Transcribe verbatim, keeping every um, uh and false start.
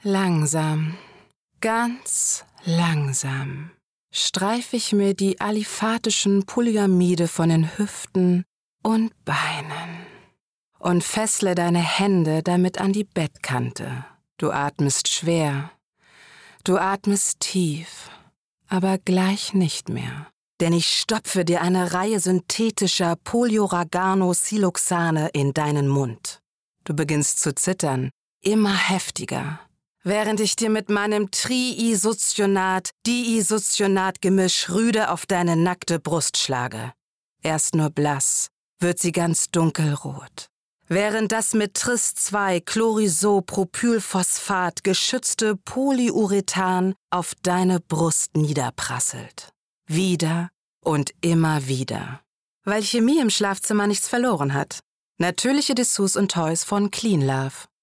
Langsam, ganz langsam streife ich mir die aliphatischen Polyamide von den Hüften und Beinen und fessle deine Hände damit an die Bettkante. Du atmest schwer, du atmest tief, aber gleich nicht mehr. Denn ich stopfe dir eine Reihe synthetischer Polyorgano-Siloxane in deinen Mund. Du beginnst zu zittern, immer heftiger, während ich dir mit meinem Triisocionat-Diisocionat-Gemisch rüde auf deine nackte Brust schlage. Erst nur blass, wird sie ganz dunkelrot. Während das mit Tris zwei Chlorisopropylphosphat geschützte Polyurethan auf deine Brust niederprasselt. Wieder und immer wieder. Weil Chemie im Schlafzimmer nichts verloren hat. Natürliche Dessous und Toys von Clean Love.